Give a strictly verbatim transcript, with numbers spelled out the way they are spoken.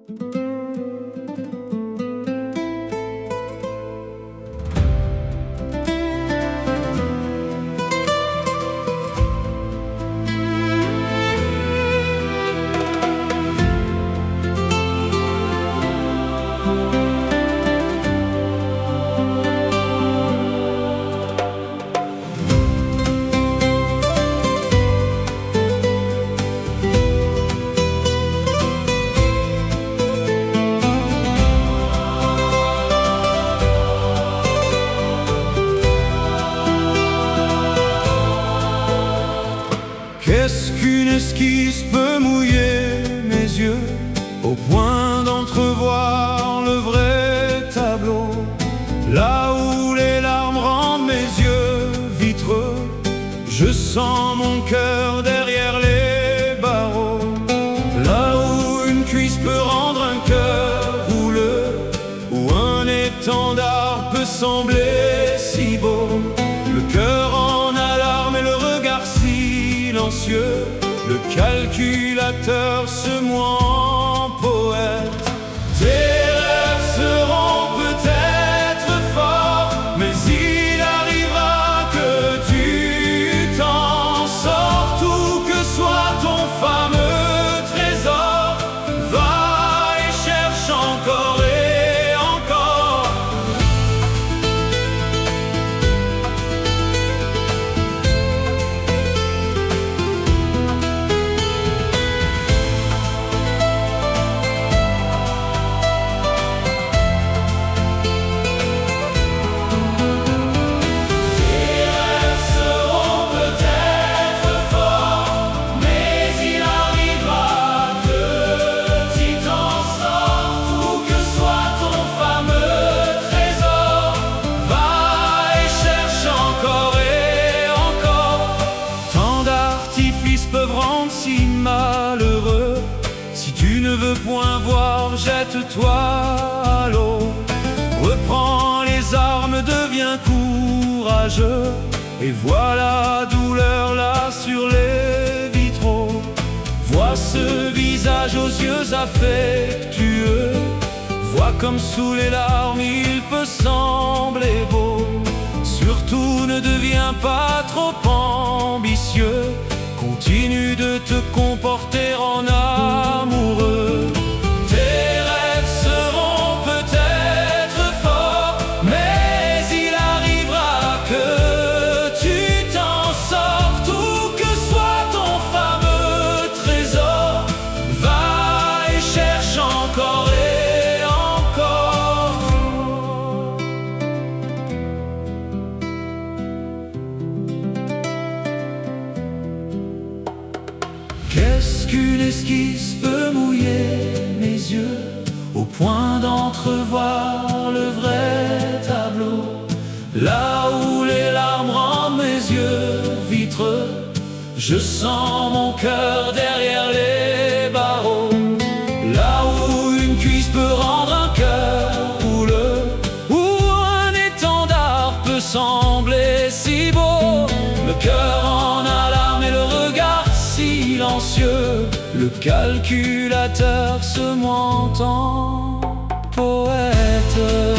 Qu'est-ce qu'une esquisse peut mouiller mes yeux au point d'entrevoir le vrai tableau? Là où les larmes rendent mes yeux vitreux, je sens mon cœur derrière les barreaux. Là où une cuisse peut rendre un cœur houleux, où un étendard peut sembler si beau, le cœur en alarme et le regard silencieux, le calculateur se moue en poète. Tes rêves seront peut-être forts, mais il arrivera que tu t'en sortes, où que soit ton fameux trésor. Va et cherche encore et encore. Peuvent rendre si malheureux. Si tu ne veux point voir, jette-toi à l'eau. Reprends les armes, deviens courageux, et vois la douleur là sur les vitraux. Vois ce visage aux yeux affectueux, vois comme sous les larmes il peut sembler beau. Surtout ne deviens pas trop ambitieux, continue de te comporter en amoureux. Tes rêves seront peut-être forts, mais il arrivera que tu t'en sortes, où que soit ton fameux trésor. Va et cherche encore et encore. Qu'est-ce qu'une esquisse peut mouiller mes yeux au point d'entrevoir le vrai tableau? Là où les larmes rendent mes yeux vitreux, je sens mon cœur derrière les barreaux. Là où une cuisse peut rendre un cœur houleux, où un étendard peut sembler si beau, le cœur en alarme et le regard silencieux, le calculateur se monte en poète.